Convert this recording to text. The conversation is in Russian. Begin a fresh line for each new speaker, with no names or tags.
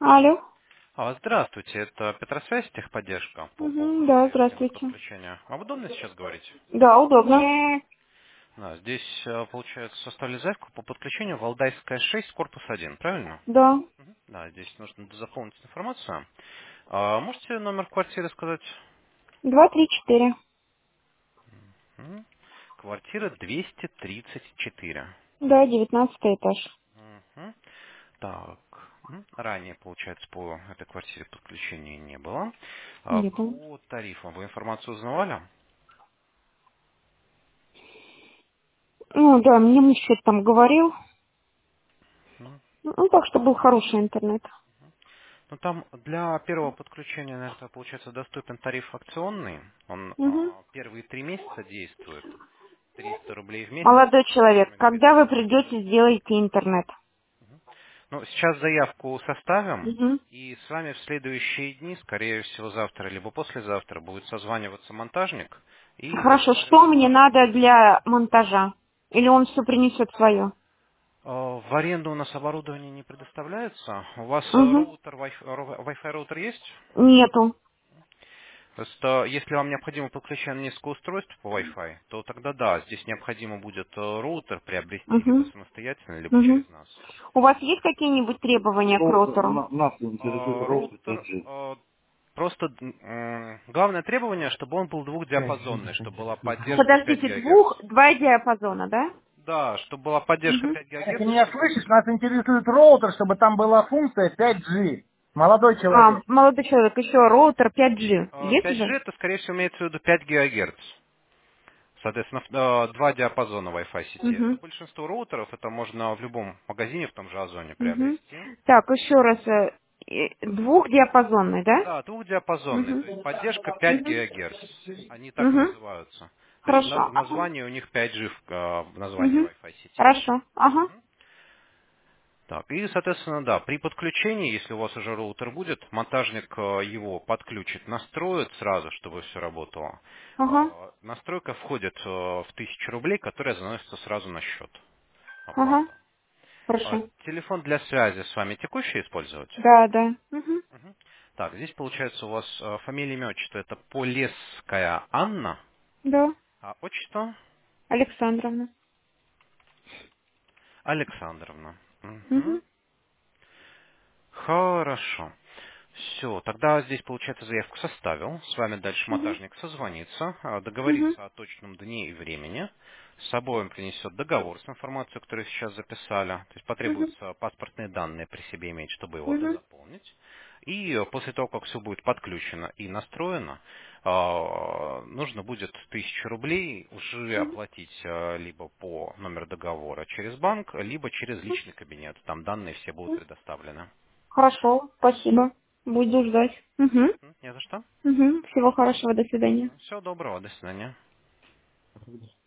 Алло.
Здравствуйте, это Петросвязь, техподдержка по
Мгм,
поводу
да,
системы
здравствуйте.
подключения. Вам удобно сейчас говорить?
Да, удобно.
Да, здесь, получается, составили заявку по подключению Валдайская 6, корпус 1, правильно?
Да.
Да, здесь нужно заполнить информацию. Можете номер квартиры сказать?
234.
Мгм. Квартира 234.
Да, 19 этаж.
Мгм. Так, ранее, получается, по этой квартире подключения не было.
Нету.
По тарифам вы информацию узнавали?
Ну, да, мне муж что-то там говорил.
Мгм.
Ну, так что был хороший интернет.
Ну, там для первого подключения, наверное, получается, доступен тариф акционный. Он
Угу.
первые 3 месяца действует. 300 рублей в месяц
Молодой
с
человек,
первыми
когда вы
12
придете,
днями.
сделаете интернет?
Ну, сейчас заявку составим,
Угу.
и с вами в следующие дни, скорее всего, завтра либо послезавтра, будет созваниваться монтажник и
Хорошо, что
договариваться
мне
о
надо
работе.
для монтажа? Или он все принесет свое?
В аренду у нас оборудование не предоставляется. У вас
Угу.
роутер, Wi-Fi роутер есть?
Нету.
Просто если вам необходимо подключение на несколько устройств по Wi-Fi, то тогда да, здесь необходимо будет роутер приобрести либо
Угу.
самостоятельно, либо
Угу.
через нас.
У вас есть какие-нибудь требования к роутеру?
Нас интересует роутер
Роутер
5G.
просто главное требование, чтобы он был
5G
двухдиапазонный,
нас
чтобы была
интересует.
поддержка 5
Подождите,
ГГц.
два диапазона, да?
Да, чтобы была поддержка
Угу.
5
Аня, ты
ГГц,
меня
чтобы
слышишь? Нас интересует роутер, чтобы там была функция 5G. Молодой человек.
Молодой человек, еще роутер 5G. Есть
5G
же?
это, скорее всего, имеется в виду 5 ГГц. Соответственно, два диапазона Wi-Fi сети. Но
Угу.
большинство роутеров это можно в любом магазине, в том же Озоне
Угу.
приобрести.
Так, еще раз. Двухдиапазонный, да?
Да, двухдиапазонный,
Угу.
то есть поддержка 5 ГГц. Они так и
Угу.
называются. То есть
Хорошо.
в
Ага.
названии у них 5G в названии
Угу.
Wi-Fi сети.
Хорошо. Ага.
Так, и, соответственно, да, при подключении, если у вас уже роутер будет, монтажник его подключит, настроит сразу, чтобы все работало.
Ага.
Настройка входит в 1000 рублей, которая заносится сразу на счет
Ага.
оплата.
Хорошо.
Телефон для связи с вами текущий использовать?
Да, да. Угу.
Мгм. Так, здесь получается у вас фамилия, имя, отчество. Это Полесская Анна,
Да.
а отчество
Александровна.
Александровна. Мгм.
Угу.
Хорошо. Все, тогда здесь, получается, заявку составил. С вами дальше
Угу.
монтажник созвонится,
Угу.
договорится о точном дне и времени. С собой он принесет договор с информацией, которую сейчас записали. То есть
Угу.
потребуются паспортные данные при себе иметь, чтобы его
Угу.
дозаполнить. И после того, как все будет подключено и настроено, нужно будет 1000 рублей уже
Угу.
оплатить либо по номеру договора через банк, либо через личный кабинет. Там данные все будут предоставлены.
Хорошо. Спасибо. Буду ждать. Угу.
Не за что.
Угу. Всего хорошего. До свидания.
Всего доброго, до свидания.